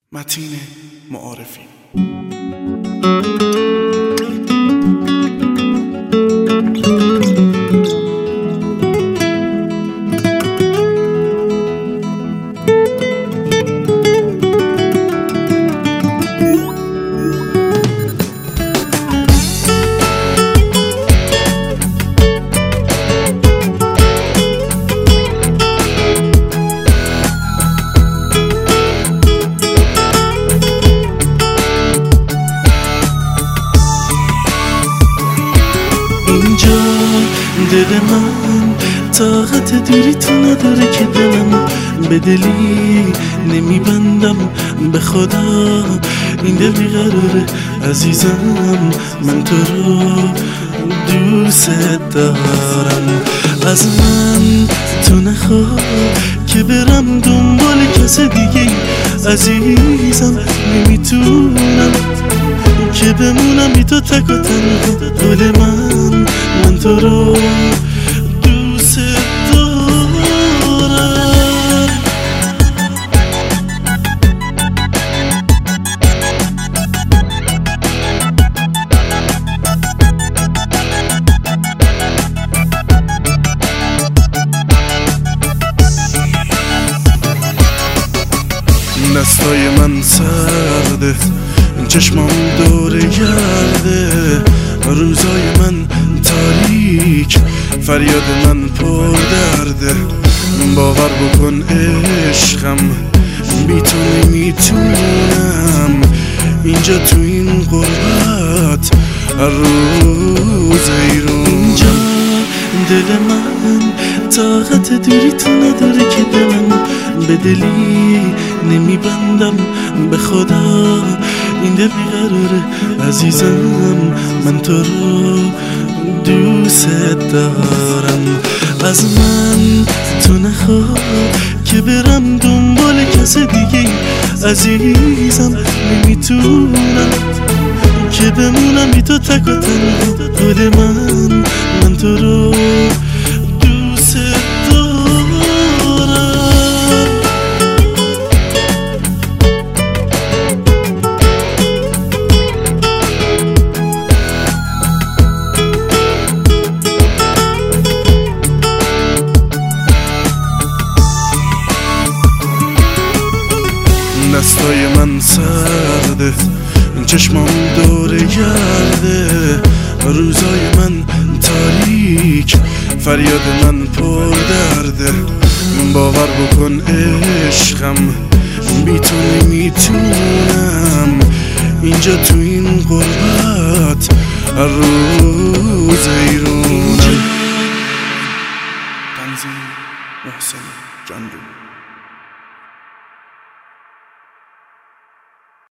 متین معارفی. اینجا دل من طاقت دوری تو نداره که دلم به دلی نمیبندم. به خدا این دل بیقراره عزیزم، من تو رو دوست دارم. از من تو نخواه که برم دنبال کس دیگه، عزیزم نمیتونم که بمونم بی تو تک و تنها. دل من تو رو دوست دارم. دستای من سرده، چشمام دور گرده، روزای من تاریک، فریاد من پر درده. باور بکن عشقم، بی تو نمیتونم اینجا تو این غربت هر روز اینجا دل من طاقت دوری تو نداره که دلم به دلی نمیبندم. به خدا این دل بیقراره عزیزم، من تو رو دوست دارم. از من تو نخواه که برم دنبال کس دیگه، عزیزم نمیتونم که بمونم بی تو تک و تنها. دل من تو رو دوست دارم. دستای من سرده، چشمام دور گرده، روزای من تاریک، فریاد من پر درده. باور بکن عشقم، بی تو نمیتونم اینجا تو این غربت هر روز ایرونم. تنظیم محسن جاندو.